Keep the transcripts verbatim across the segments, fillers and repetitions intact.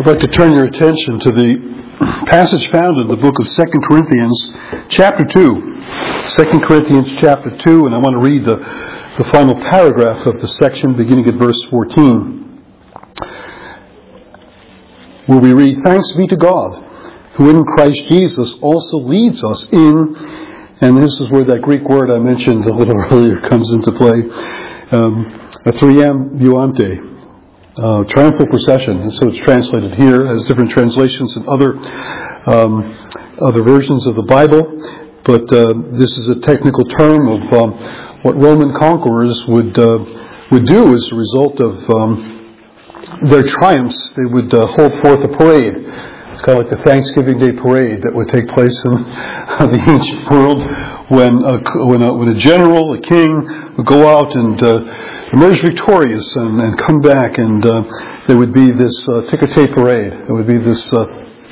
I'd like to turn your attention to the passage found in the book of Second Corinthians, chapter two. Second Corinthians, chapter two, and I want to read the, the final paragraph of the section, beginning at verse fourteen, where we read, "Thanks be to God, who in Christ Jesus also leads us in," and this is where that Greek word I mentioned a little earlier comes into play, um, a triumvirate. Uh, triumphal procession, and so it's translated here, has different translations in other um, other versions of the Bible, but uh, this is a technical term of um, what Roman conquerors would uh, would do as a result of um, their triumphs. They would uh, hold forth a parade. It's kind of like the Thanksgiving Day parade that would take place in the ancient world when a, when a, when a general, a king, would go out and uh, emerge victorious and, and come back, and uh, there would be this uh, ticker-tape parade. There would be this uh,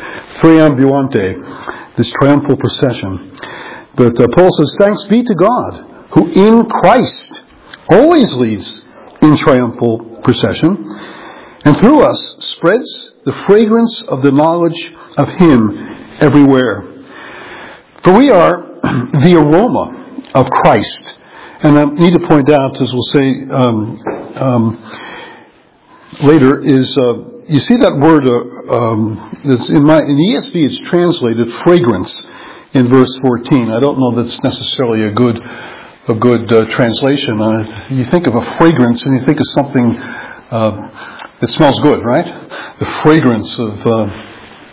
triumvirate, this triumphal procession. But uh, Paul says, "Thanks be to God, who in Christ always leads in triumphal procession, and through us spreads the fragrance of the knowledge of Him everywhere. For we are the aroma of Christ." And I need to point out, as we'll say um, um, later, is uh, you see that word uh, um, that's in my in the E S V it's translated fragrance in verse fourteen. I don't know that's necessarily a good a good uh, translation. Uh, you think of a fragrance and you think of something uh, that smells good, right? The fragrance of uh,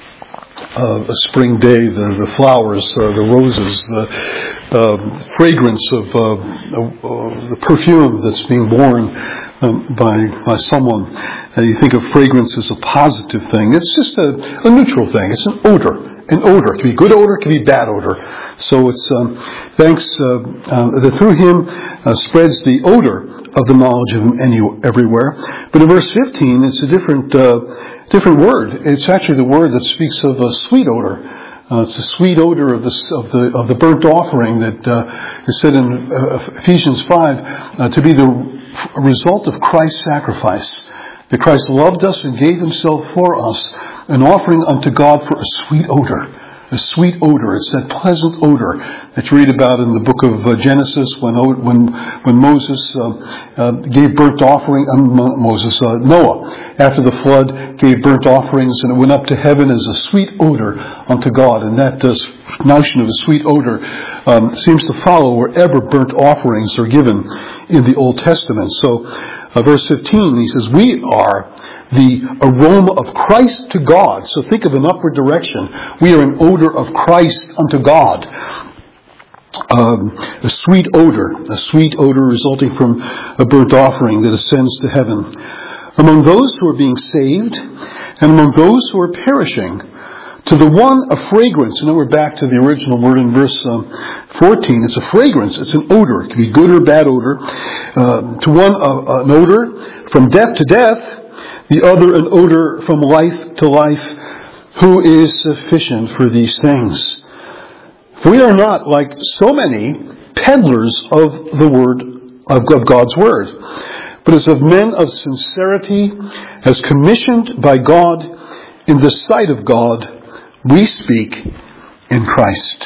Uh, a spring day, the, the flowers, uh, the roses, the uh, fragrance of uh, uh, the perfume that's being borne um, by by someone. Uh, you think of fragrance as a positive thing. It's just a, a neutral thing. It's an odor. An odor. It can be good odor, it can be bad odor. So it's um, thanks uh, uh, that through Him uh, spreads the odor of the knowledge of Him any, everywhere. But in verse fifteen, it's a different uh, different word. It's actually the word that speaks of a sweet odor. Uh, it's the sweet odor of the of the of the burnt offering that uh, is said in uh, Ephesians five uh, to be the result of Christ's sacrifice. That Christ loved us and gave Himself for us, an offering unto God for a sweet odor. A sweet odor. It's that pleasant odor that you read about in the book of uh, Genesis when when when Moses uh, uh, gave burnt offering. Um, Moses uh, Noah, after the flood, gave burnt offerings, and it went up to heaven as a sweet odor unto God. And that uh, notion of a sweet odor um, seems to follow wherever burnt offerings are given in the Old Testament. So, uh, verse fifteen, he says, "We are the aroma of Christ to God." So think of an upward direction. We are an odor of Christ unto God. Um, a sweet odor, a sweet odor resulting from a burnt offering that ascends to heaven. Among those who are being saved and among those who are perishing, to the one a fragrance. And then we're back to the original word in verse um, fourteen. It's a fragrance. It's an odor. It can be good or bad odor. Uh, to one uh, an odor from death to death. The other an odor from life to life. Who is sufficient for these things? For we are not like so many peddlers of the word of God's word, but as of men of sincerity, as commissioned by God in the sight of God, we speak in Christ.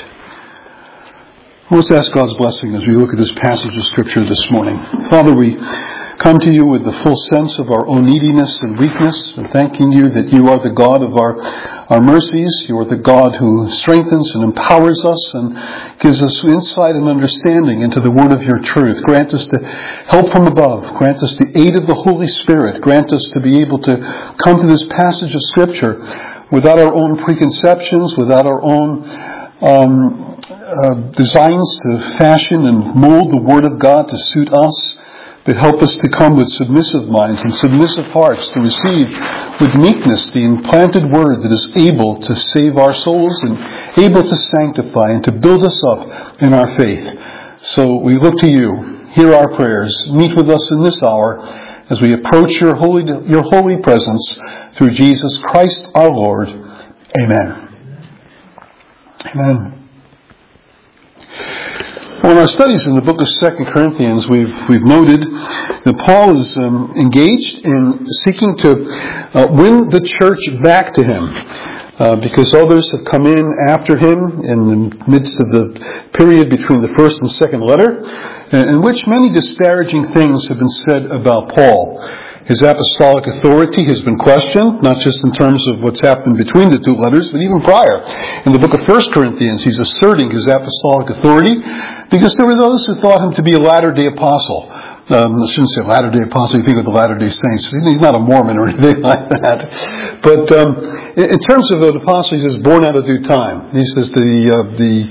Let's ask God's blessing as we look at this passage of Scripture this morning. Father, we come to you with the full sense of our own neediness and weakness, and thanking you that you are the God of our, our mercies. You are the God who strengthens and empowers us and gives us insight and understanding into the word of your truth. Grant us the help from above. Grant us the aid of the Holy Spirit. Grant us to be able to come to this passage of Scripture without our own preconceptions, without our own um, uh, designs to fashion and mold the word of God to suit us. But help us to come with submissive minds and submissive hearts to receive with meekness the implanted word that is able to save our souls and able to sanctify and to build us up in our faith. So we look to you. Hear our prayers. Meet with us in this hour as we approach your holy, your holy presence through Jesus Christ our Lord. Amen. Amen. Well, in our studies in the book of Second Corinthians, we've we've noted that Paul is um, engaged in seeking to uh, win the church back to him, uh, because others have come in after him in the midst of the period between the first and second letter, in which many disparaging things have been said about Paul. His apostolic authority has been questioned, not just in terms of what's happened between the two letters, but even prior. In the book of First Corinthians, he's asserting his apostolic authority because there were those who thought him to be a latter-day apostle. Um, I shouldn't say Latter-day Apostle, you think of the Latter-day Saints. He's not a Mormon or anything like that. But um, in, in terms of an apostle, he says, born out of due time. He says the uh,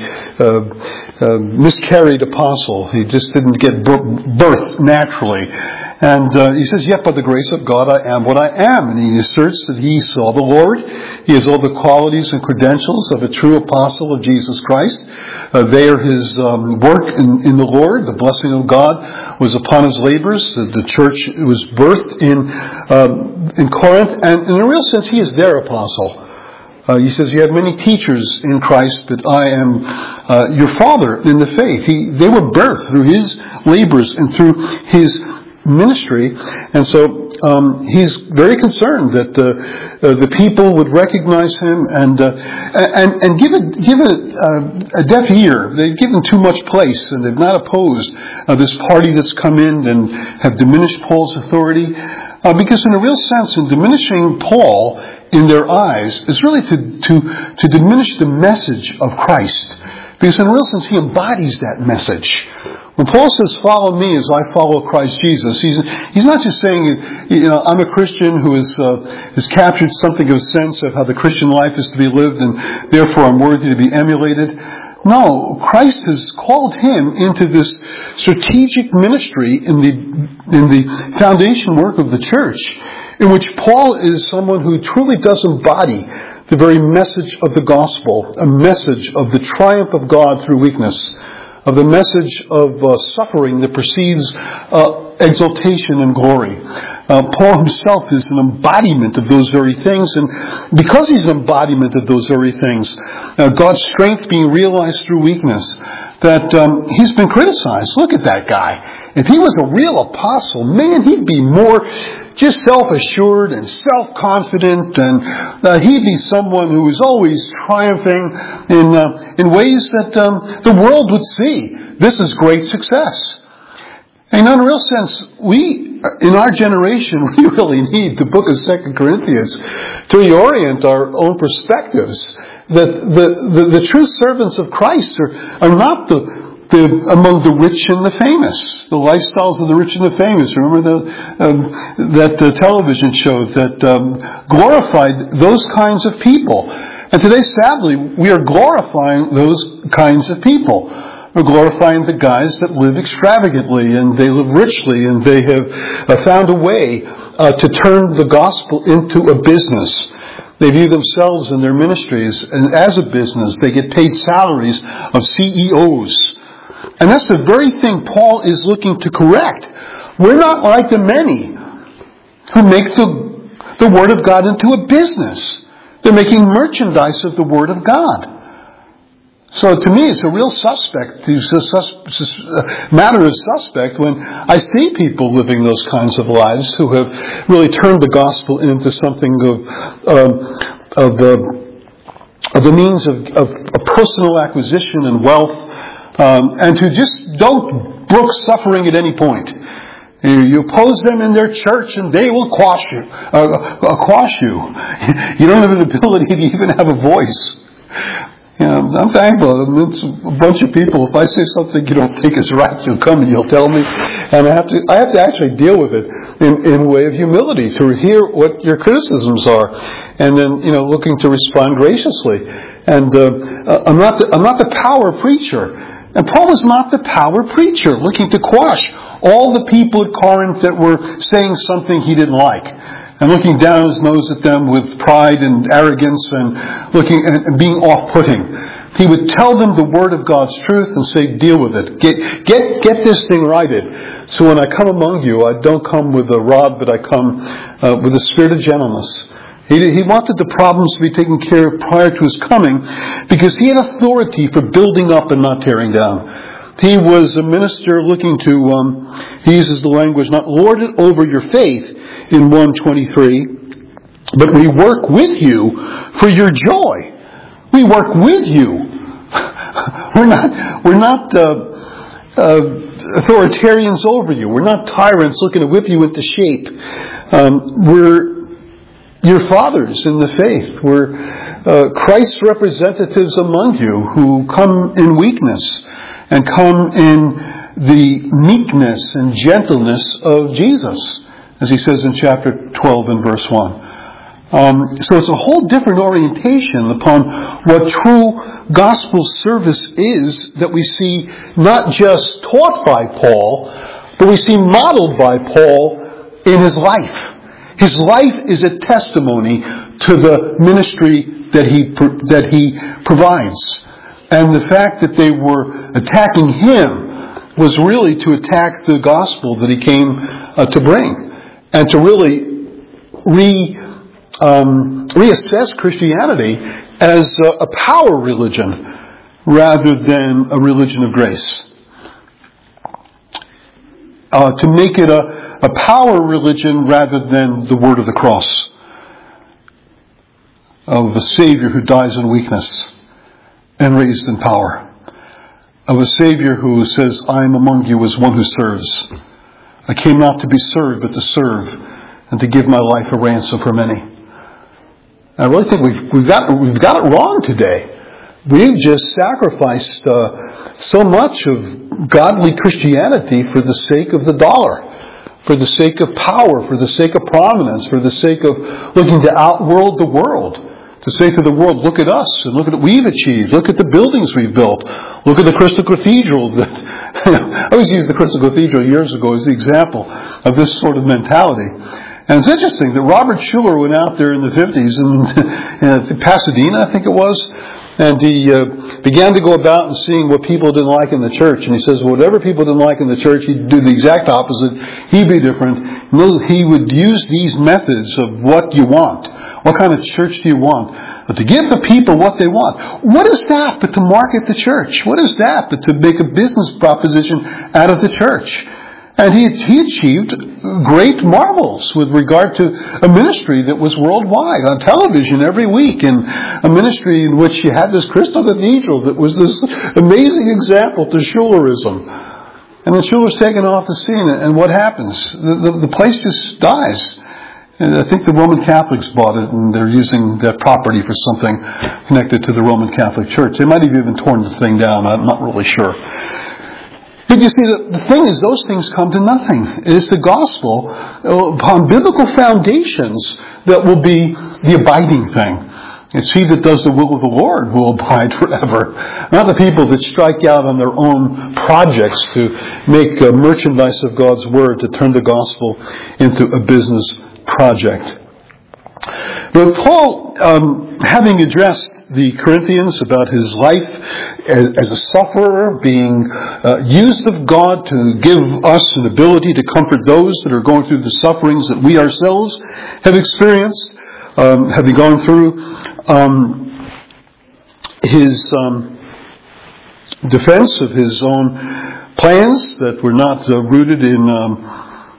the uh, uh, miscarried apostle. He just didn't get birth naturally. And uh, he says, yet by the grace of God I am what I am. And he asserts that he saw the Lord. He has all the qualities and credentials of a true apostle of Jesus Christ. Uh, they are his um, work in, in the Lord. The blessing of God was upon his labors. The, the church was birthed in um, in Corinth. And in a real sense, he is their apostle. Uh, he says, you have many teachers in Christ, but I am uh, your father in the faith. He, they were birthed through his labors and through his ministry, and so um, he's very concerned that uh, uh, the people would recognize him and uh, and and give it give it uh, a deaf ear. They've given too much place, and they've not opposed uh, this party that's come in and have diminished Paul's authority. Uh, because in a real sense, in diminishing Paul in their eyes is really to to to diminish the message of Christ. Because in a real sense, he embodies that message. When Paul says, follow me as I follow Christ Jesus, he's he's not just saying, you know, I'm a Christian who has, uh, has captured something of a sense of how the Christian life is to be lived and therefore I'm worthy to be emulated. No, Christ has called him into this strategic ministry in the, in the foundation work of the church, in which Paul is someone who truly does embody the very message of the gospel, a message of the triumph of God through weakness, of the message of uh, suffering that precedes uh, exaltation and glory. Uh, Paul himself is an embodiment of those very things, and because he's an embodiment of those very things, uh, God's strength being realized through weakness, that um, he's been criticized. Look at that guy. If he was a real apostle, man, he'd be more just self-assured and self-confident, and uh, he'd be someone who was always triumphing in uh, in ways that um, the world would see. This is great success. And in a real sense, we, in our generation, we really need the book of Second Corinthians to reorient our own perspectives. That the, the, the true servants of Christ are, are not the The, among the rich and the famous, the lifestyles of the rich and the famous. Remember the, um, that uh, television show that um, glorified those kinds of people. And today, sadly, we are glorifying those kinds of people. We're glorifying the guys that live extravagantly and they live richly and they have uh, found a way uh, to turn the gospel into a business. They view themselves and their ministries and as a business. They get paid salaries of C E Os. And that's the very thing Paul is looking to correct. We're not like the many who make the, the Word of God into a business. They're making merchandise of the Word of God. So to me, it's a real suspect, it's a sus, sus, uh, matter of suspect when I see people living those kinds of lives who have really turned the gospel into something of, um, of, uh, of the means of, of, of personal acquisition and wealth. Um, and who just don't brook suffering at any point. You, you oppose them in their church and they will quash you. Uh, uh, quash you. You don't have an ability to even have a voice. You know, I'm thankful. It's a bunch of people. If I say something you don't think is right, you'll come and you'll tell me. And I have to, I have to actually deal with it in, in a way of humility to hear what your criticisms are. And then, you know, looking to respond graciously. And uh, I'm not the, I'm not the power preacher. And Paul was not the power preacher looking to quash all the people at Corinth that were saying something he didn't like and looking down his nose at them with pride and arrogance and looking and being off-putting. He would tell them the word of God's truth and say, deal with it. Get, get, get this thing righted. So when I come among you, I don't come with a rod, but I come uh, with a spirit of gentleness. He, he wanted the problems to be taken care of prior to his coming because he had authority for building up and not tearing down. he was a minister looking to, um, he uses the language, not lord it over your faith in one twenty-three, but we work with you for your joy. We work with you. We're not, we're not, uh, uh, authoritarians over you. We're not tyrants looking to whip you into shape. Um, we're your fathers in the faith. We're uh, Christ's representatives among you who come in weakness and come in the meekness and gentleness of Jesus, as he says in chapter twelve and verse one. Um, so it's a whole different orientation upon what true gospel service is that we see not just taught by Paul, but we see modeled by Paul in his life. His life is a testimony to the ministry that he that he provides. And the fact that they were attacking him was really to attack the gospel that he came uh, to bring, and to really re um, reassess Christianity as a, a power religion rather than a religion of grace. Uh, to make it a, a power religion rather than the word of the cross, of a Savior who dies in weakness and raised in power, of a Savior who says, I am among you as one who serves. I came not to be served, but to serve, and to give my life a ransom for many. I really think we've, we've, got, we've got it wrong today. We've just sacrificed uh, so much of godly Christianity for the sake of the dollar, for the sake of power, for the sake of prominence, for the sake of looking to outworld the world. To say to the world, look at us and look at what we've achieved. Look at the buildings we've built. Look at the Crystal Cathedral. That, you know, I always used the Crystal Cathedral years ago as the example of this sort of mentality. And it's interesting that Robert Schuller went out there in the fifties in, in Pasadena, I think it was, and he uh, began to go about and seeing what people didn't like in the church. And he says, whatever people didn't like in the church, he'd do the exact opposite. He'd be different. He would use these methods of what you want. What kind of church do you want? But to give the people what they want. What is that but to market the church? What is that but to make a business proposition out of the church? And he, he achieved great marvels with regard to a ministry that was worldwide, on television every week, and a ministry in which you had this Crystal Cathedral that was this amazing example to Schullerism. And then Schuller's taken off the scene, and what happens? The, the, the place just dies. And I think the Roman Catholics bought it, and they're using that property for something connected to the Roman Catholic Church. They might have even torn the thing down. I'm not really sure. But you see, the, the thing is, those things come to nothing. It is the gospel upon biblical foundations that will be the abiding thing. It's he that does the will of the Lord who will abide forever. Not the people that strike out on their own projects to make a merchandise of God's word, to turn the gospel into a business project. But Paul, um, having addressed the Corinthians about his life as, as a sufferer, being uh, used of God to give us an ability to comfort those that are going through the sufferings that we ourselves have experienced, um, having gone through um, his um, defense of his own plans that were not uh, rooted in um,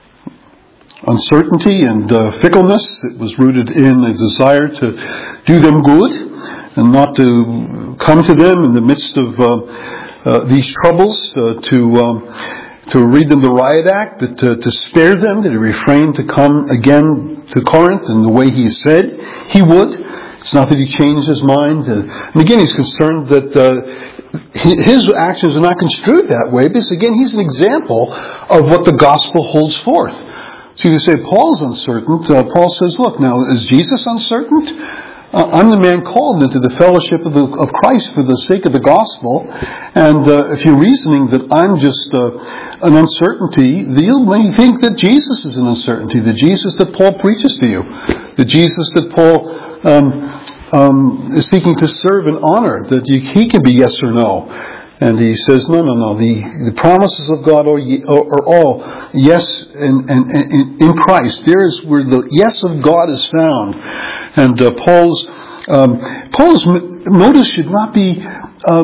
uncertainty and uh, fickleness. It was rooted in a desire to do them good and not to come to them in the midst of uh, uh, these troubles, uh, to um, to read them the riot act, but to, to spare them, to refrain to come again to Corinth in the way he said he would. It's not that he changed his mind. Uh, and again, he's concerned that uh, his actions are not construed that way, because again, he's an example of what the gospel holds forth. So you say Paul's uncertain. Uh, Paul says, look, now, is Jesus uncertain? Uh, I'm the man called into the fellowship of, the, of Christ for the sake of the gospel. And uh, if you're reasoning that I'm just uh, an uncertainty, you may think that Jesus is an uncertainty, the Jesus that Paul preaches to you, the Jesus that Paul um, um, is seeking to serve and honor, that you, he can be yes or no. And he says, no, no, no. The, the promises of God are, are all yes in, in, in Christ. There is where the yes of God is found. And uh, Paul's um, Paul's motive should not be uh,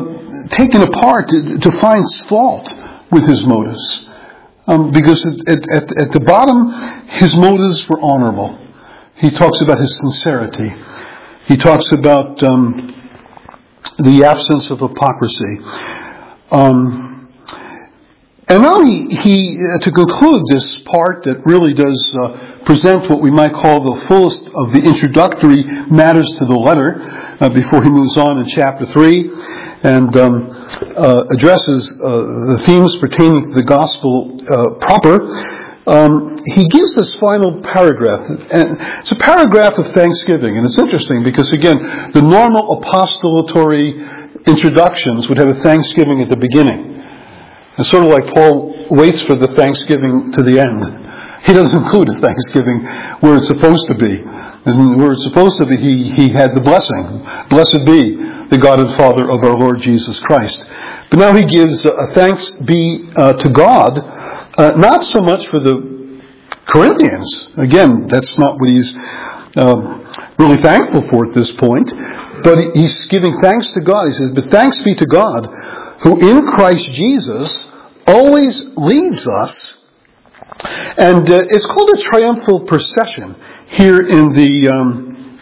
taken apart to, to find fault with his motives. Um, because at, at, at the bottom, his motives were honorable. He talks about his sincerity. He talks about um, the absence of hypocrisy. Um, and now he, he uh, to conclude this part that really does uh, present what we might call the fullest of the introductory matters to the letter, uh, before he moves on in chapter three, and um, uh, addresses uh, the themes pertaining to the gospel uh, proper. Um, he gives this final paragraph, and it's a paragraph of thanksgiving, and it's interesting because, again, the normal apostolatory introductions would have a thanksgiving at the beginning. It's sort of like Paul waits for the thanksgiving to the end. He doesn't include a thanksgiving where it's supposed to be. Where it's supposed to be, he, he had the blessing. Blessed be the God and Father of our Lord Jesus Christ. But now he gives a thanks be uh, to God, uh, not so much for the Corinthians. Again, that's not what he's uh, really thankful for at this point. But he's giving thanks to God. He says, but thanks be to God, who in Christ Jesus always leads us. And uh, it's called a triumphal procession here in the um,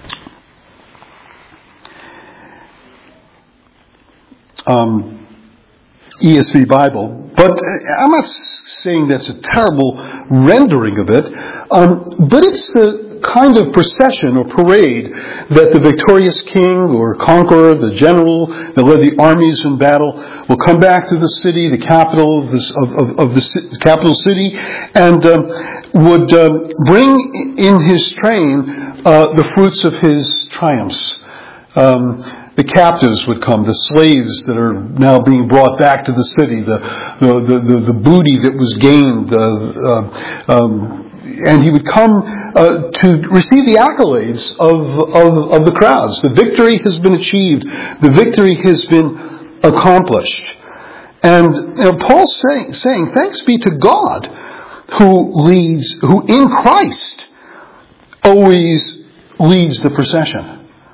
um, E S V Bible. But I'm not saying that's a terrible rendering of it. Um, but it's the kind of procession or parade that the victorious king or conqueror, the general that led the armies in battle, will come back to the city, the capital of, this, of, of, of the capital city, and um, would um, bring in his train uh, the fruits of his triumphs. Um, the captives would come, the slaves that are now being brought back to the city, the the the, the, the booty that was gained. Uh, uh, um, And he would come uh, to receive the accolades of, of, of the crowds. The victory has been achieved. The victory has been accomplished. And you know, Paul's saying, saying, thanks be to God who leads, who in Christ always leads the procession.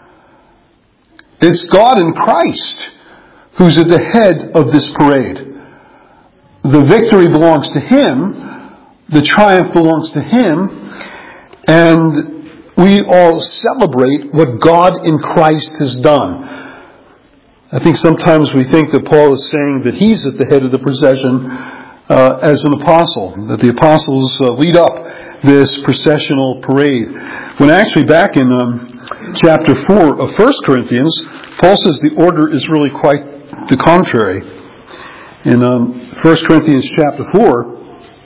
It's God in Christ who's at the head of this parade. The victory belongs to Him. The triumph belongs to Him, and we all celebrate what God in Christ has done. I think sometimes we think that Paul is saying that he's at the head of the procession uh, as an apostle, that the apostles uh, lead up this processional parade. When actually back in um, chapter four of First Corinthians, Paul says the order is really quite the contrary. In um, First Corinthians chapter four,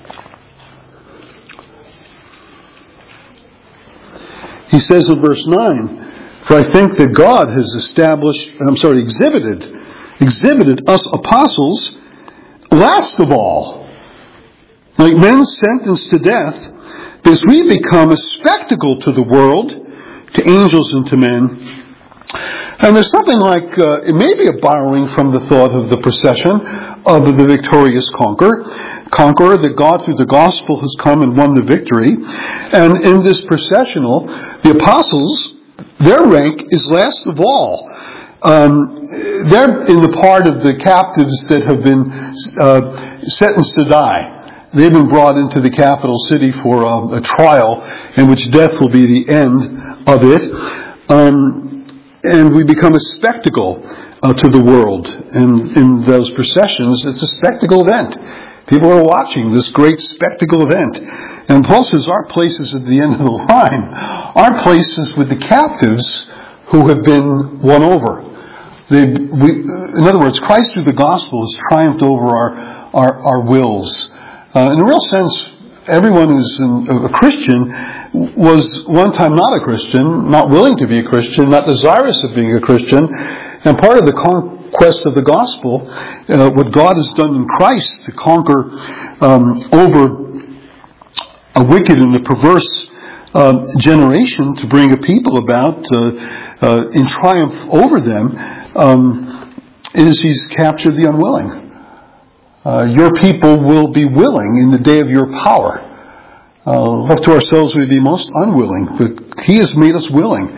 he says in verse nine, for I think that God has established, I'm sorry, exhibited, exhibited us apostles last of all, like men sentenced to death, because we become a spectacle to the world, to angels and to men. And there's something like, uh, it may be a borrowing from the thought of the procession of the victorious conqueror, conqueror that God through the gospel has come and won the victory. And in this processional, the apostles, their rank is last of all. Um, they're in the part of the captives that have been uh, sentenced to die. They've been brought into the capital city for a, a trial in which death will be the end of it. Um, and we become a spectacle uh, to the world. And in those processions, it's a spectacle event. People are watching this great spectacle event. And Paul says our place is at the end of the line. Our place is with the captives who have been won over. They, we, in other words, Christ through the gospel has triumphed over our, our, our wills. Uh, in a real sense, everyone who's a Christian was one time not a Christian, not willing to be a Christian, not desirous of being a Christian. And part of the conquest of the gospel, uh, what God has done in Christ to conquer um, over a wicked and a perverse uh, generation, to bring a people about uh, uh, in triumph over them, um, is He's captured the unwilling. Uh, your people will be willing in the day of your power. Uh, left to ourselves, we'd be most unwilling, but He has made us willing.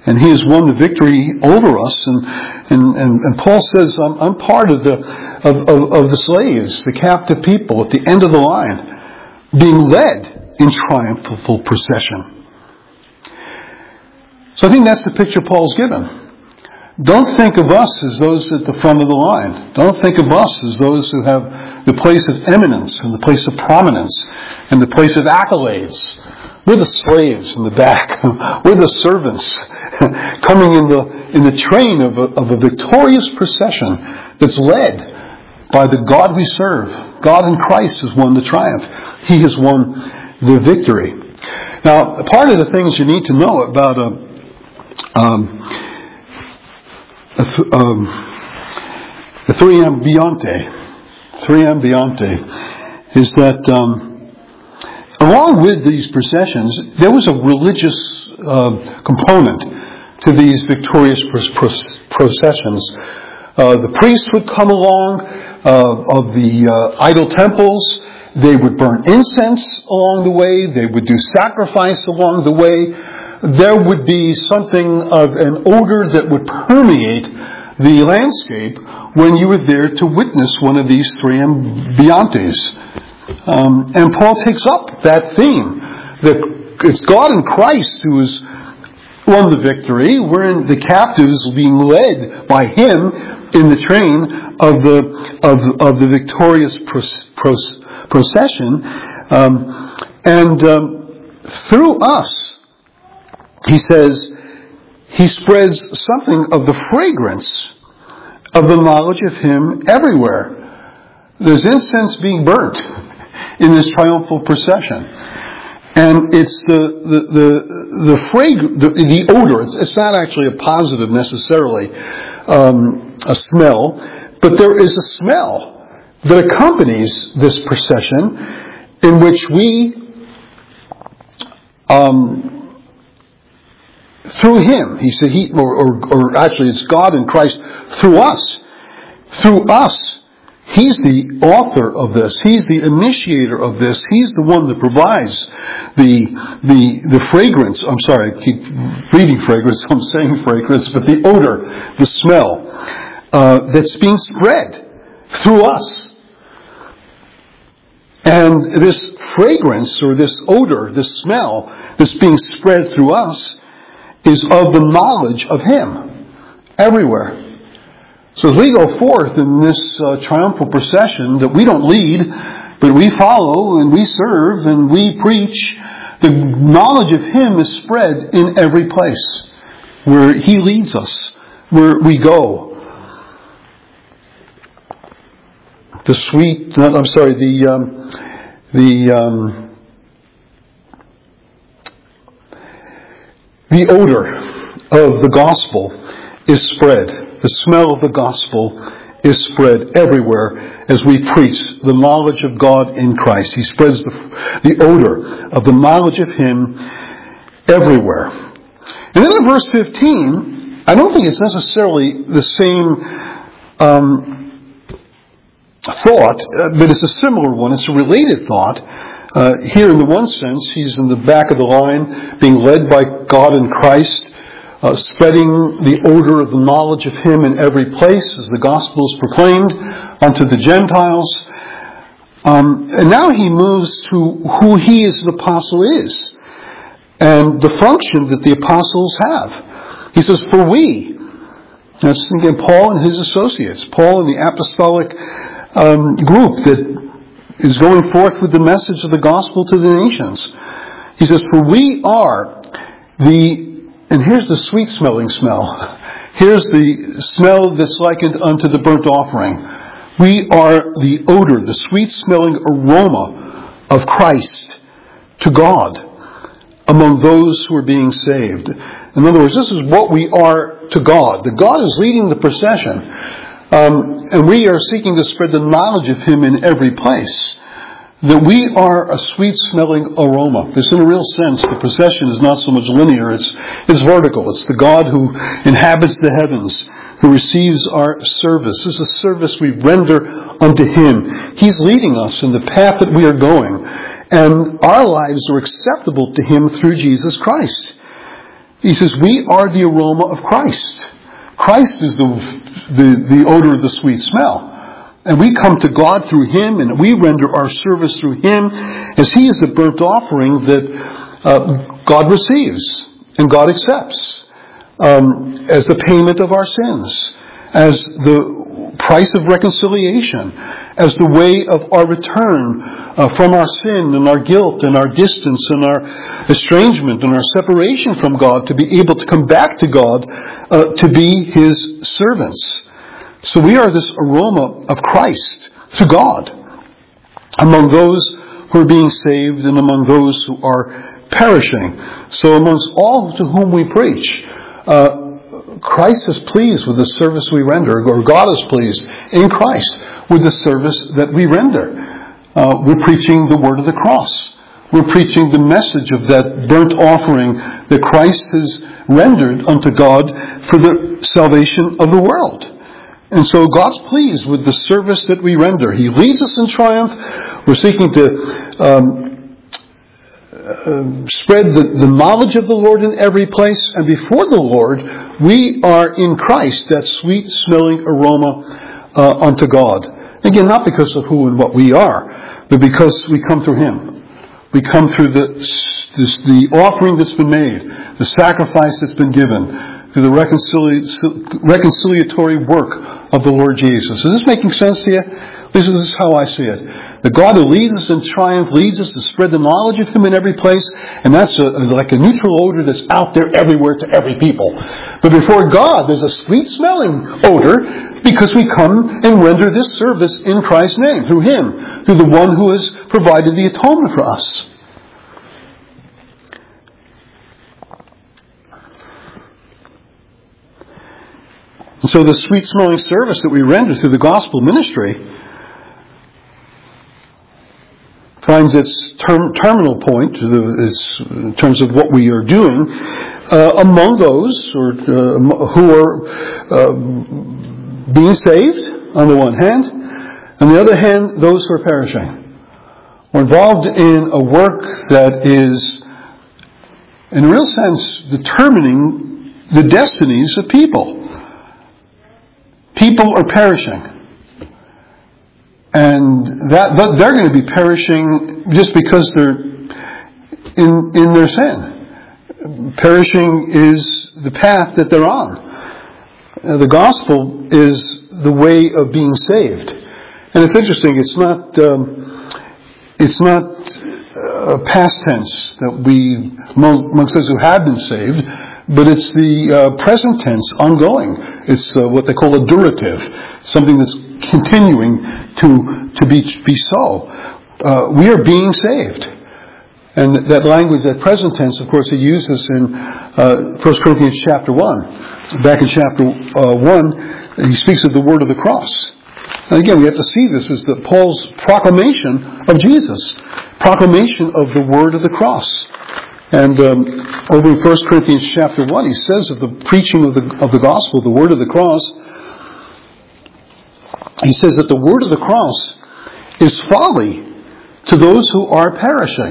And He has won the victory over us. And and, and, and Paul says, I'm, I'm part of the of, of, of the slaves, the captive people at the end of the line, being led in triumphal procession. So I think that's the picture Paul's given. Don't think of us as those at the front of the line. Don't think of us as those who have the place of eminence and the place of prominence and the place of accolades. We're the slaves in the back. We're the servants coming in the in the train of a, of a victorious procession that's led by the God we serve. God in Christ has won the triumph. He has won the victory. Now, part of the things you need to know about a um, a, um, the three ambiente, three ambiente, is that um, along with these processions, there was a religious uh, component to these victorious processions. Uh, the priests would come along uh, of the uh, idol temples. They would burn incense along the way. They would do sacrifice along the way. There would be something of an odor that would permeate the landscape when you were there to witness one of these three ambientes. Um, and Paul takes up that theme, that it's God in Christ who has won the victory, wherein the captives being led by Him in the train of the of, of the victorious procession, um, and um, through us, he says, He spreads something of the fragrance of the knowledge of Him everywhere. There's incense being burnt in this triumphal procession. And it's the the the, the fragrance, the, the odor. It's, it's not actually a positive necessarily, um, a smell, but there is a smell that accompanies this procession, in which we, um, through Him, he said, he or, or, or actually, it's God in Christ through us, through us. He's the author of this. He's the initiator of this. He's the one that provides the the the fragrance. I'm sorry, I keep reading fragrance. I'm saying fragrance, but the odor, the smell uh, that's being spread through us. And this fragrance or this odor, this smell that's being spread through us is of the knowledge of Him everywhere. So as we go forth in this uh, triumphal procession that we don't lead, but we follow and we serve and we preach, the knowledge of Him is spread in every place where He leads us, where we go. The sweet, I'm sorry, the um, the um, the odor of the gospel is spread. The smell of the gospel is spread everywhere as we preach the knowledge of God in Christ. He spreads the, the odor of the knowledge of Him everywhere. And then in verse fifteen, I don't think it's necessarily the same um, thought, uh, but it's a similar one. It's a related thought. Uh, here, in the one sense, he's in the back of the line, being led by God in Christ, Uh, spreading the odor of the knowledge of Him in every place as the gospel is proclaimed unto the Gentiles. Um, and now he moves to who he as an apostle is and the function that the apostles have. He says, for we, that's again Paul and his associates, Paul and the apostolic um, group that is going forth with the message of the gospel to the nations. He says, for we are the And here's the sweet-smelling smell. Here's the smell that's likened unto the burnt offering. We are the odor, the sweet-smelling aroma of Christ to God among those who are being saved. In other words, this is what we are to God. That God is leading the procession. Um, and we are seeking to spread the knowledge of Him in every place. That we are a sweet-smelling aroma. Because in a real sense, the procession is not so much linear, it's, it's vertical. It's the God who inhabits the heavens, who receives our service. This is a service we render unto Him. He's leading us in the path that we are going. And our lives are acceptable to Him through Jesus Christ. He says, we are the aroma of Christ. Christ is the, the, the odor of the sweet smell. And we come to God through Him, and we render our service through Him, as He is the burnt offering that uh, God receives and God accepts um, as the payment of our sins, as the price of reconciliation, as the way of our return uh, from our sin and our guilt and our distance and our estrangement and our separation from God, to be able to come back to God, uh, to be His servants. So we are this aroma of Christ to God among those who are being saved and among those who are perishing. So amongst all to whom we preach, uh, Christ is pleased with the service we render, or God is pleased in Christ with the service that we render. Uh, we're preaching the word of the cross. We're preaching the message of that burnt offering that Christ has rendered unto God for the salvation of the world. And so God's pleased with the service that we render. He leads us in triumph. We're seeking to um, uh, spread the, the knowledge of the Lord in every place. And before the Lord, we are in Christ, that sweet-smelling aroma uh, unto God. Again, not because of who and what we are, but because we come through Him. We come through the, this, the offering that's been made, the sacrifice that's been given, through the reconcili- reconciliatory work of the Lord Jesus. Is this making sense to you? This is how I see it. The God who leads us in triumph leads us to spread the knowledge of Him in every place, and that's a, like a neutral odor that's out there everywhere to every people. But before God, there's a sweet-smelling odor because we come and render this service in Christ's name, through Him, through the one who has provided the atonement for us. And so the sweet-smelling service that we render through the gospel ministry finds its term, terminal point the, its, in terms of what we are doing uh, among those or, uh, who are uh, being saved, on the one hand, on the other hand, those who are perishing. We're involved in a work that is, in a real sense, determining the destinies of people. People are perishing. And that they're going to be perishing just because they're in, in their sin. Perishing is the path that they're on. Uh, the gospel is the way of being saved. And it's interesting, it's not um, it's not a past tense that we, amongst those who have been saved, but it's the uh, present tense, ongoing. It's uh, what they call a durative, something that's continuing to to be be so. Uh, we are being saved, and that language, that present tense, of course, he uses in uh, First Corinthians chapter one. Back in chapter uh, one, he speaks of the word of the cross. And again, we have to see this as the Paul's proclamation of Jesus, proclamation of the word of the cross. And um, over in First Corinthians chapter one, he says of the preaching of the of the gospel, the word of the cross, he says that the word of the cross is folly to those who are perishing.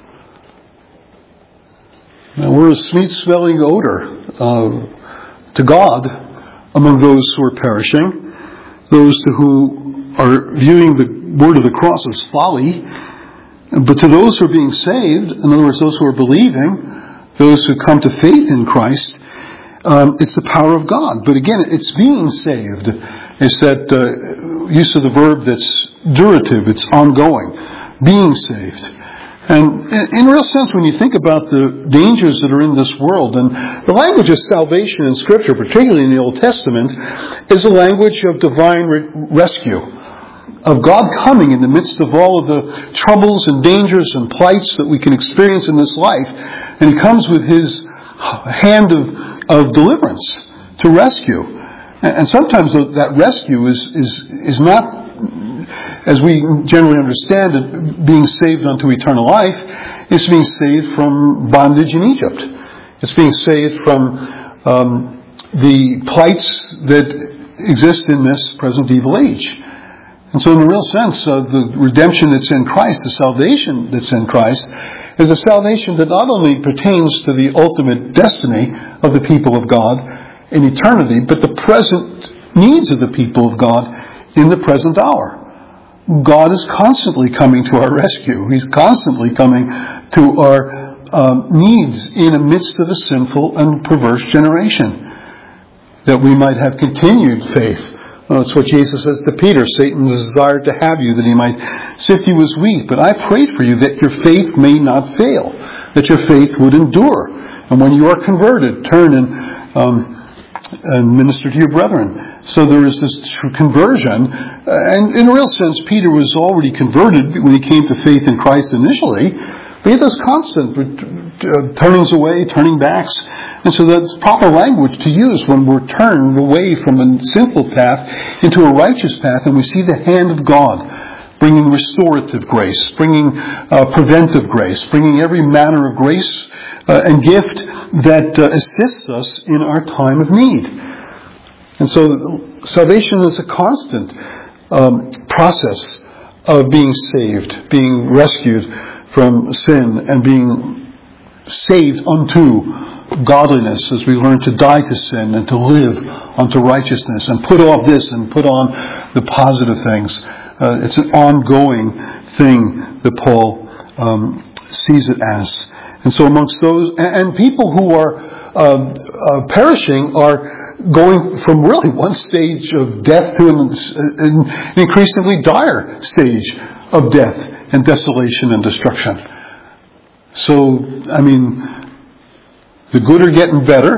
Now, we're a sweet-smelling odor uh, to God among those who are perishing, those who are viewing the word of the cross as folly. But to those who are being saved, in other words, those who are believing, those who come to faith in Christ, um, it's the power of God. But again, it's being saved. It's that uh, use of the verb that's durative, it's ongoing, being saved. And in, in real sense, when you think about the dangers that are in this world, and the language of salvation in Scripture, particularly in the Old Testament, is a language of divine re- rescue. Of God coming in the midst of all of the troubles and dangers and plights that we can experience in this life. And He comes with His hand of, of deliverance to rescue. And sometimes that rescue is, is, is not, as we generally understand it, being saved unto eternal life. It's being saved from bondage in Egypt. It's being saved from um, the plights that exist in this present evil age. And so in the real sense, uh, the redemption that's in Christ, the salvation that's in Christ, is a salvation that not only pertains to the ultimate destiny of the people of God in eternity, but the present needs of the people of God in the present hour. God is constantly coming to our rescue. He's constantly coming to our um, needs in the midst of a sinful and perverse generation, that we might have continued faith. Well, that's what Jesus says to Peter. Satan desired to have you, that he might sift you as wheat. But I prayed for you that your faith may not fail, that your faith would endure. And when you are converted, turn and, um, and minister to your brethren. So there is this conversion. And in a real sense, Peter was already converted when he came to faith in Christ initially. But he had those constant uh, turnings away, turning backs. And so that's proper language to use when we're turned away from a sinful path into a righteous path, and we see the hand of God bringing restorative grace, bringing uh, preventive grace, bringing every manner of grace uh, and gift that uh, assists us in our time of need. And so salvation is a constant um, process of being saved, being rescued from sin, and being saved unto godliness as we learn to die to sin and to live unto righteousness and put off this and put on the positive things. Uh, it's an ongoing thing that Paul um, sees it as. And so amongst those, and, and people who are uh, uh, perishing are going from really one stage of death to an, an increasingly dire stage of death and desolation and destruction. So, I mean, the good are getting better,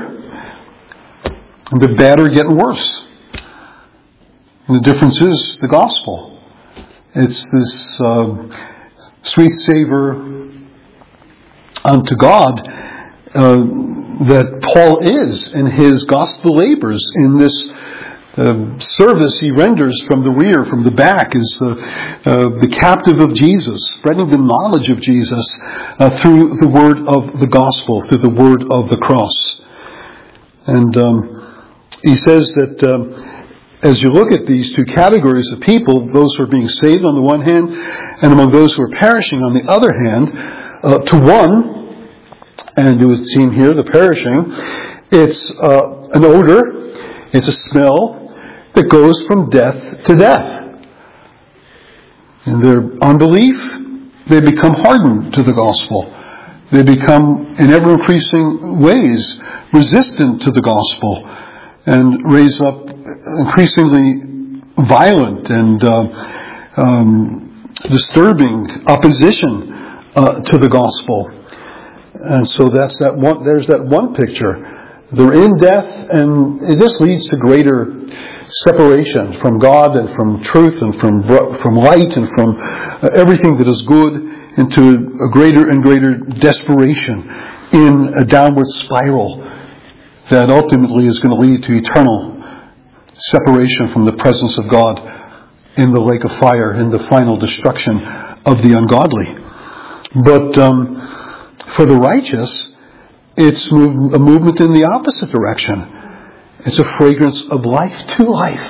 and the bad are getting worse. And the difference is the gospel. It's this uh, sweet savor unto God uh, that Paul is in his gospel labors, in this Uh, service he renders from the rear, from the back, is uh, uh, the captive of Jesus, spreading the knowledge of Jesus uh, through the word of the gospel, through the word of the cross. And um, he says that um, as you look at these two categories of people, those who are being saved on the one hand, and among those who are perishing on the other hand, uh, to one, and it was seen here, the perishing, it's uh, an odor, it's a smell that goes from death to death. In their unbelief, they become hardened to the gospel. They become, in ever-increasing ways, resistant to the gospel and raise up increasingly violent and uh, um, disturbing opposition uh, to the gospel. And so that's that one. There's that one picture. They're in death, and it just leads to greater separation from God and from truth and from from light and from everything that is good, into a greater and greater desperation in a downward spiral that ultimately is going to lead to eternal separation from the presence of God in the lake of fire, in the final destruction of the ungodly. But um, for the righteous, it's a movement in the opposite direction. It's a fragrance of life to life.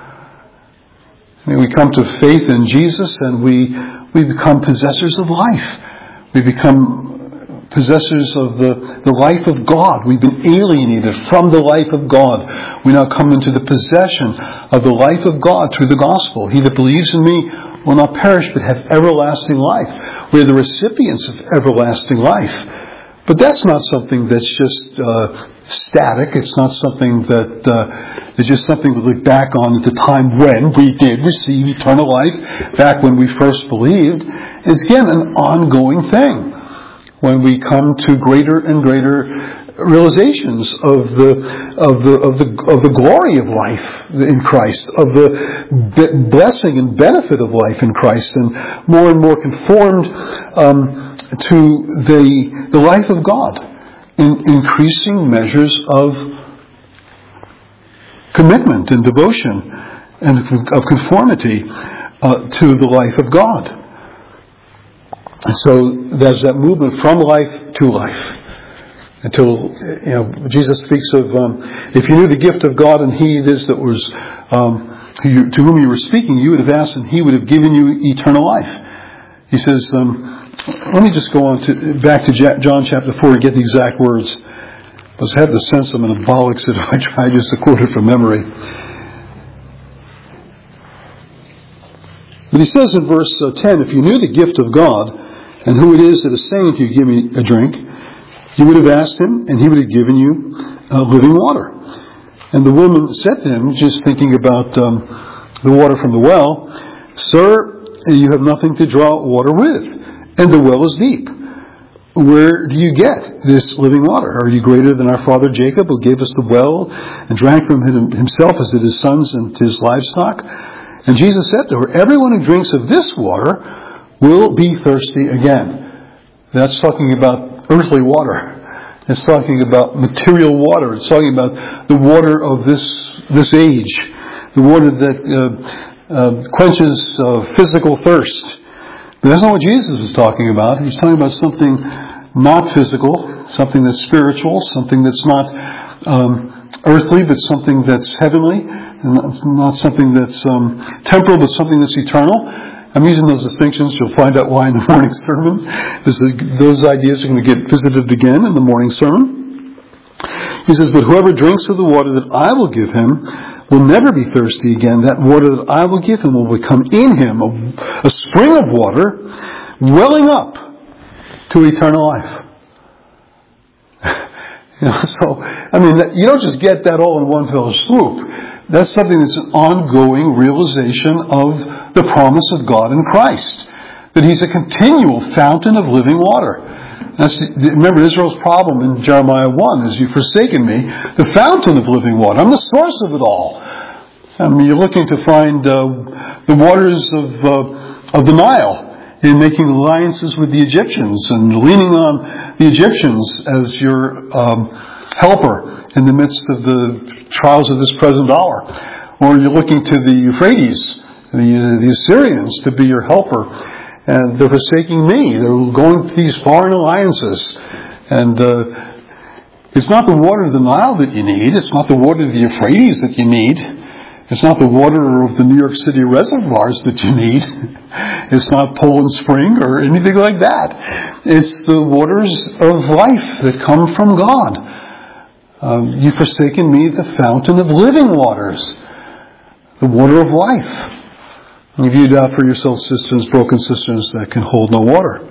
I mean, we come to faith in Jesus, and we we become possessors of life. We become possessors of the, the life of God. We've been alienated from the life of God. We now come into the possession of the life of God through the gospel. He that believes in me will not perish but have everlasting life. We're the recipients of everlasting life. But that's not something that's just uh, static. It's not something that uh, is just something to look back on at the time when we did receive eternal life, back when we first believed. It's again an ongoing thing. When we come to greater and greater realizations of the of the of the of the glory of life in Christ, of the blessing and benefit of life in Christ, and more and more conformed um, to the the life of God in increasing measures of commitment and devotion and of conformity uh, to the life of God. And so there's that movement from life to life. Until, you know, Jesus speaks of, um, if you knew the gift of God and He it is that was um, who you, to whom you were speaking, you would have asked and he would have given you eternal life. He says, um, let me just go on to back to John chapter four and get the exact words. Because I have the sense I'm going to bollocks it if I try just to quote it from memory. But he says in verse ten, if you knew the gift of God and who it is that is saying to you, give me a drink, you would have asked him and he would have given you uh, living water. And the woman said to him, just thinking about um, the water from the well, Sir, you have nothing to draw water with, and the well is deep. Where do you get this living water? Are you greater than our father Jacob, who gave us the well and drank from it himself as did his sons and his livestock? And Jesus said to her, everyone who drinks of this water will be thirsty again. That's talking about earthly water. It's talking about material water. It's talking about the water of this this age, the water that uh, uh, quenches uh, physical thirst. But that's not what Jesus is talking about. He's talking about something not physical, something that's spiritual, something that's not um, earthly, but something that's heavenly, and not, not something that's um, temporal, but something that's eternal. I'm using those distinctions. You'll find out why in the morning sermon. Those ideas are going to get visited again in the morning sermon. He says, but whoever drinks of the water that I will give him will never be thirsty again. That water that I will give him will become in him a, a spring of water welling up to eternal life. You know, so, I mean, you don't just get that all in one fell swoop. That's something that's an ongoing realization of the promise of God in Christ. That He's a continual fountain of living water. That's the, remember, Israel's problem in Jeremiah one is, you've forsaken me, the fountain of living water. I'm the source of it all. I mean, you're looking to find uh, the waters of, uh, of the Nile in making alliances with the Egyptians and leaning on the Egyptians as your um, helper in the midst of the trials of this present hour. Or you're looking to the Euphrates, the, the Assyrians, to be your helper. And they're forsaking me. They're going to these foreign alliances. And uh, it's not the water of the Nile that you need. It's not the water of the Euphrates that you need. It's not the water of the New York City reservoirs that you need. It's not Poland Spring or anything like that. It's the waters of life that come from God. Um, you've forsaken me, the fountain of living waters, the water of life. You've used out for yourself cisterns, broken cisterns that can hold no water.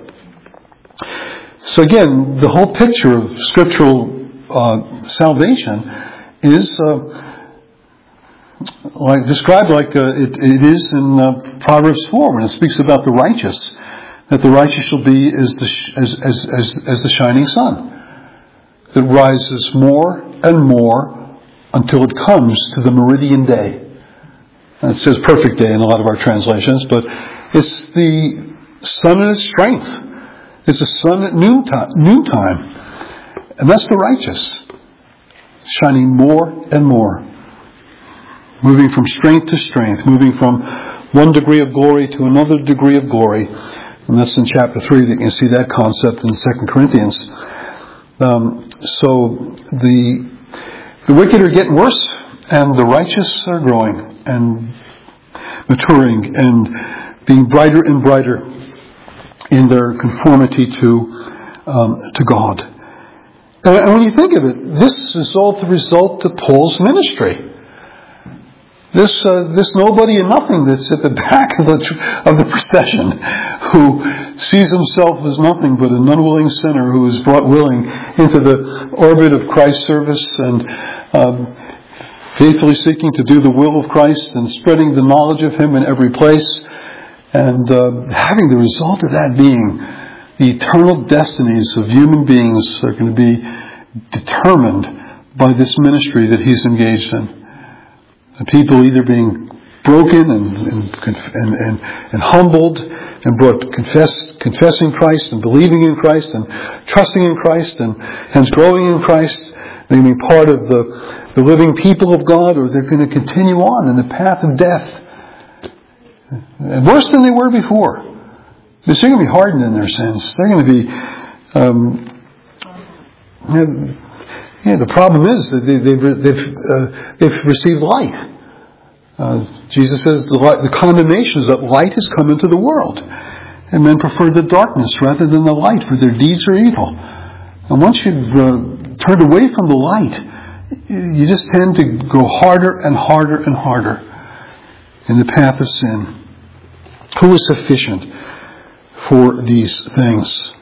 So again, the whole picture of scriptural uh, salvation is uh, like described like uh, it, it is in uh, Proverbs four, when it speaks about the righteous, that the righteous shall be as the sh- as, as as as the shining sun, that rises more and more until it comes to the meridian day. And it says perfect day in a lot of our translations, but it's the sun in its strength. It's the sun at noontime, noontime. And that's the righteous, shining more and more, moving from strength to strength, moving from one degree of glory to another degree of glory. And that's in chapter three that you can see that concept in Second Corinthians. Um, so the the wicked are getting worse, and the righteous are growing and maturing and being brighter and brighter in their conformity to um, to God. And, and when you think of it, this is all the result of Paul's ministry. This uh, this nobody and nothing that's at the back of the, of the procession, who sees himself as nothing but an unwilling sinner who is brought willing into the orbit of Christ's service and um, faithfully seeking to do the will of Christ and spreading the knowledge of Him in every place, and uh, having the result of that being the eternal destinies of human beings are going to be determined by this ministry that he's engaged in. And people either being broken and and and, and, and humbled and brought confess, confessing Christ and believing in Christ and trusting in Christ and hence growing in Christ. They're going to be part of the, the living people of God, or they're going to continue on in the path of death. And worse than they were before. They're going to be hardened in their sins. They're going to be... Um, yeah, the problem is that they, they've they've uh, they've received light. Uh, Jesus says the, light, the condemnation is that light has come into the world, and men prefer the darkness rather than the light, for their deeds are evil. And once you've uh, turned away from the light, you just tend to go harder and harder and harder in the path of sin. Who is sufficient for these things?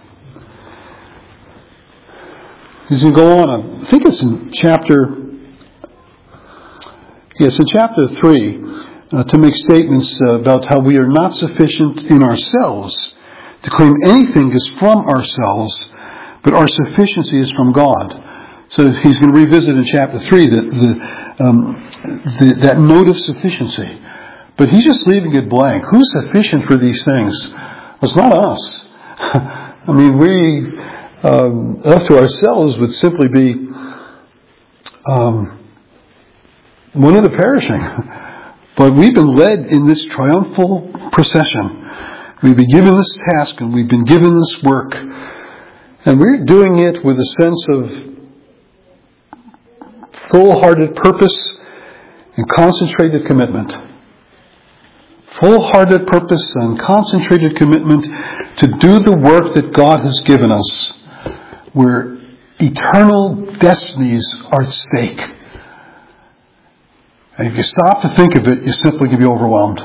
As you go on, I think it's in chapter, yes, in chapter three, uh, to make statements uh, about how we are not sufficient in ourselves to claim anything is from ourselves, but our sufficiency is from God. So he's going to revisit in chapter three the, the, um, the, that note of sufficiency. But he's just leaving it blank. Who's sufficient for these things? Well, it's not us. I mean, we, um, left to ourselves, would simply be um, one of the perishing. But we've been led in this triumphal procession. We've been given this task and we've been given this work. And we're doing it with a sense of full-hearted purpose and concentrated commitment. Full-hearted purpose and concentrated commitment to do the work that God has given us, where eternal destinies are at stake. And if you stop to think of it, you're simply going to be overwhelmed.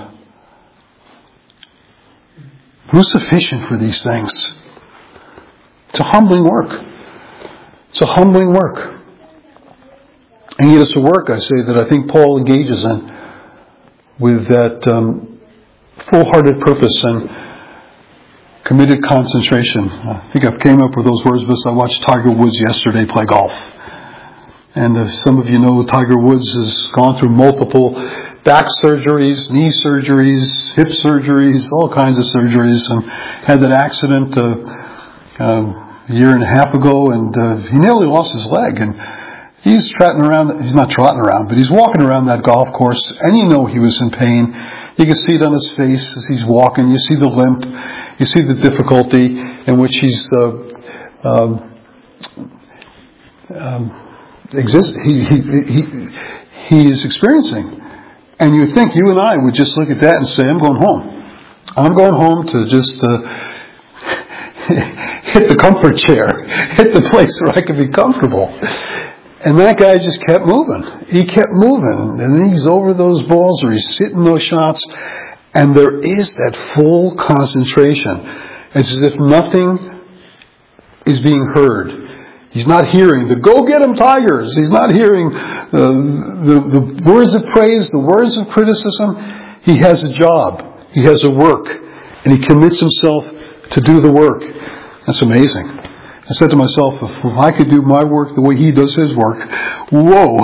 Who's sufficient for these things? It's a humbling work. It's a humbling work. And yet it's a work, I say, that I think Paul engages in with that um, full-hearted purpose and committed concentration. I think I've came up with those words because I watched Tiger Woods yesterday play golf. And uh, some of you know Tiger Woods has gone through multiple back surgeries, knee surgeries, hip surgeries, all kinds of surgeries, and had that accident uh, uh, a year and a half ago, and uh, he nearly lost his leg. And he's trotting around, he's not trotting around, but he's walking around that golf course, and you know he was in pain. You can see it on his face as he's walking. You see the limp. You see the difficulty in which he's uh, um, um, exist. He, he he he is experiencing, and you think you and I would just look at that and say, "I'm going home. I'm going home to just uh, hit the comfort chair, hit the place where I can be comfortable." And that guy just kept moving. He kept moving. And then he's over those balls or he's hitting those shots. And there is that full concentration. It's as if nothing is being heard. He's not hearing the "go get 'em Tigers." He's not hearing uh, the, the words of praise, the words of criticism. He has a job. He has a work. And he commits himself to do the work. That's amazing. I said to myself, if I could do my work the way he does his work, whoa.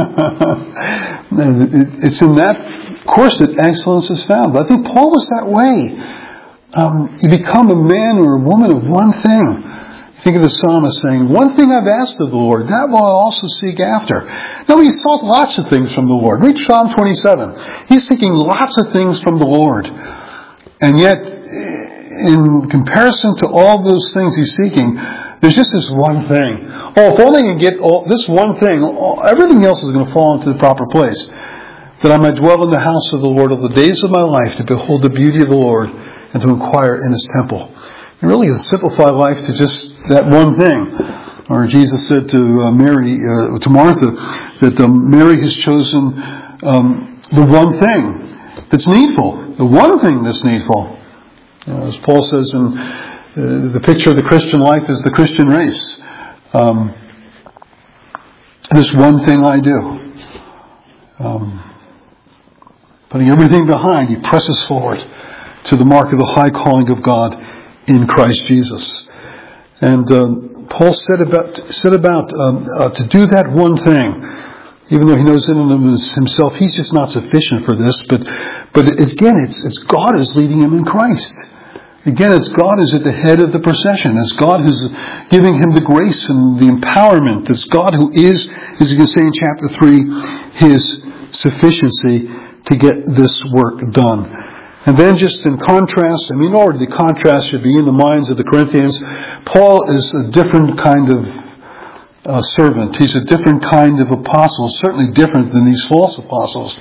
It's in that course that excellence is found. But I think Paul was that way. Um, you become a man or a woman of one thing. Think of the psalmist saying, "One thing I've asked of the Lord, that will I also seek after." No, he sought lots of things from the Lord. Read Psalm twenty-seven. He's seeking lots of things from the Lord. And yet, in comparison to all those things he's seeking, there's just this one thing. Oh, if only I can get all, this one thing, all, everything else is going to fall into the proper place. That I might dwell in the house of the Lord all the days of my life, to behold the beauty of the Lord and to inquire in His temple. It really is a simplified life to just that one thing. Or Jesus said to uh, Mary, uh, to Martha, that um, Mary has chosen um, the one thing that's needful. The one thing that's needful. You know, as Paul says in uh, the picture of the Christian life is the Christian race. Um, this one thing I do. Um, putting everything behind, he presses forward to the mark of the high calling of God in Christ Jesus. And um, Paul said about said about um, uh, to do that one thing. Even though he knows in and of himself, he's just not sufficient for this. But, but again, it's, it's God is leading him in Christ. Again, it's God is at the head of the procession. It's God who's giving him the grace and the empowerment. It's God who is, as you can say in chapter three, his sufficiency to get this work done. And then just in contrast, I mean, already the contrast should be in the minds of the Corinthians. Paul is a different kind of Uh, servant. He's a different kind of apostle, certainly different than these false apostles.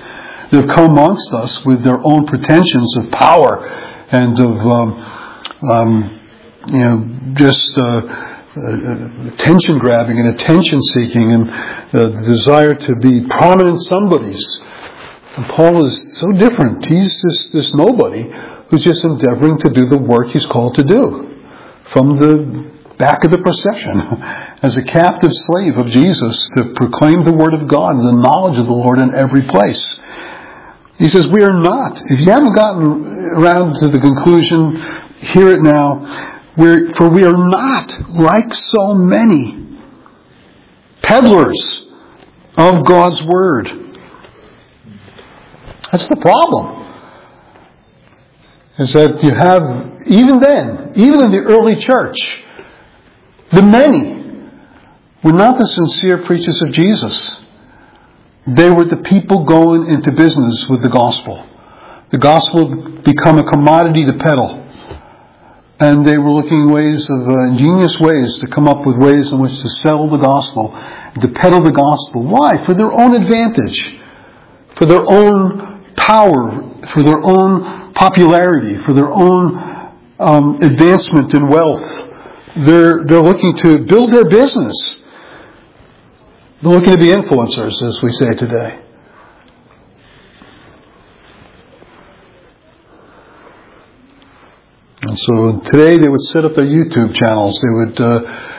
They've come amongst us with their own pretensions of power and of, um, um, you know, just uh, uh, attention grabbing and attention seeking and uh, the desire to be prominent somebodies. And Paul is so different. He's just this nobody who's just endeavoring to do the work he's called to do from the back of the procession as a captive slave of Jesus to proclaim the word of God and the knowledge of the Lord in every place. He says, we are not. If you haven't gotten around to the conclusion, hear it now. We're, for we are not like so many peddlers of God's word. That's the problem. Is that you have, even then, even in the early church, the many were not the sincere preachers of Jesus. They were the people going into business with the gospel. The gospel had become a commodity to peddle. And they were looking ways of uh, ingenious ways to come up with ways in which to sell the gospel, to peddle the gospel. Why? For their own advantage, for their own power, for their own popularity, for their own um, advancement in wealth. They're they're looking to build their business. They're looking to be influencers, as we say today. And so today they would set up their YouTube channels. They would uh,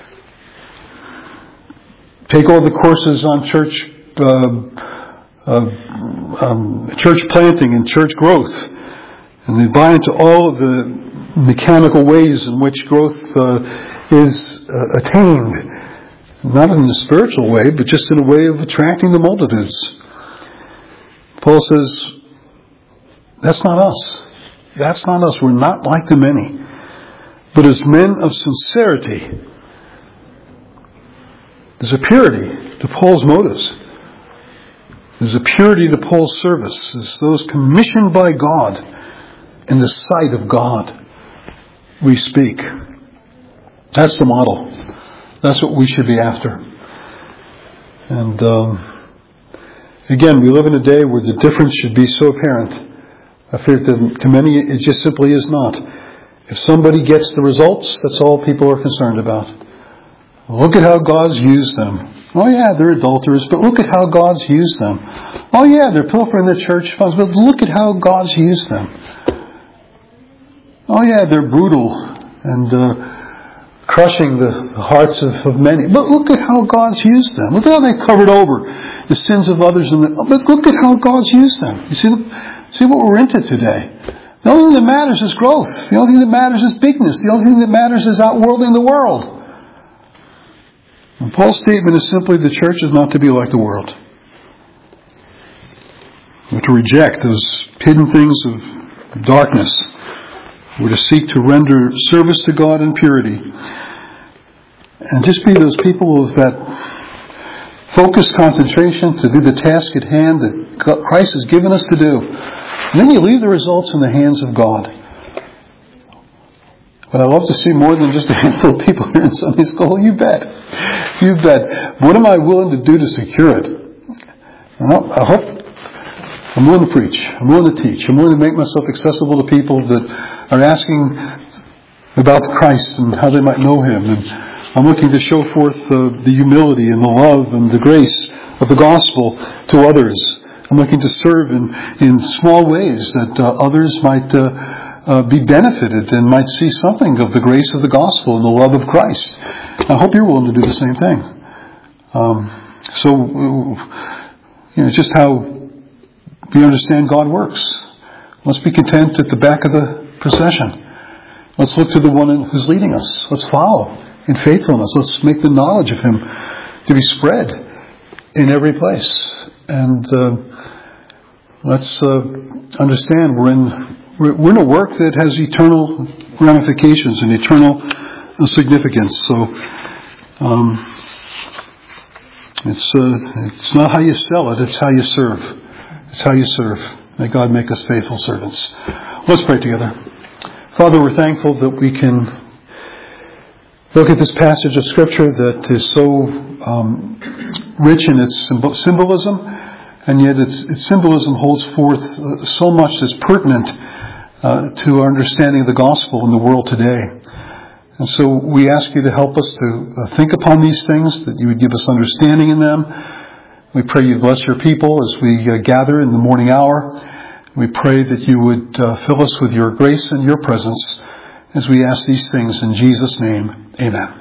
take all the courses on church uh, uh, um, church planting and church growth, and they buy into all of the mechanical ways in which growth uh, is uh, attained. Not in the spiritual way, but just in a way of attracting the multitudes. Paul says, that's not us. That's not us. We're not like the many. But as men of sincerity, there's a purity to Paul's motives. There's a purity to Paul's service. As those commissioned by God in the sight of God, we speak. That's the model. That's what we should be after. And um, again, we live in a day where the difference should be so apparent. I fear that to many it just simply is not. If somebody gets the results, that's all people are concerned about. Look at how God's used them. Oh yeah, they're adulterers, but look at how God's used them. Oh yeah, they're pilfering the church funds, but look at how God's used them. Oh yeah, they're brutal and uh, crushing the hearts of, of many. But look at how God's used them. Look at how they covered over the sins of others. And the, but look at how God's used them. You see, see what we're into today. The only thing that matters is growth. The only thing that matters is bigness. The only thing that matters is outworlding the world. And Paul's statement is simply the church is not to be like the world. We're to reject those hidden things of darkness. We're to seek to render service to God in purity. And just be those people with that focused concentration to do the task at hand that Christ has given us to do. And then you leave the results in the hands of God. But I love to see more than just a handful of people here in Sunday school. You bet. You bet. What am I willing to do to secure it? Well, I hope I'm willing to preach. I'm willing to teach. I'm willing to make myself accessible to people that are asking about Christ and how they might know Him. And I'm looking to show forth uh, the humility and the love and the grace of the gospel to others. I'm looking to serve in, in small ways that uh, others might uh, uh, be benefited and might see something of the grace of the gospel and the love of Christ. I hope you're willing to do the same thing. Um, so, you know, it's just how we understand God works. Let's be content at the back of the procession. Let's look to the one who's leading us. Let's follow in faithfulness. Let's make the knowledge of Him to be spread in every place. And uh, let's uh, understand we're in we're, we're in a work that has eternal ramifications and eternal significance. So um, it's uh, it's not how you sell it; it's how you serve. It's how you serve. May God make us faithful servants. Let's pray together. Father, we're thankful that we can look at this passage of Scripture that is so um, rich in its symbolism and yet its, its symbolism holds forth uh, so much that's pertinent uh, to our understanding of the gospel in the world today. And so we ask you to help us to uh, think upon these things, that you would give us understanding in them. We pray you bless your people as we uh, gather in the morning hour. We pray that you would uh, fill us with your grace and your presence as we ask these things in Jesus' name. Amen.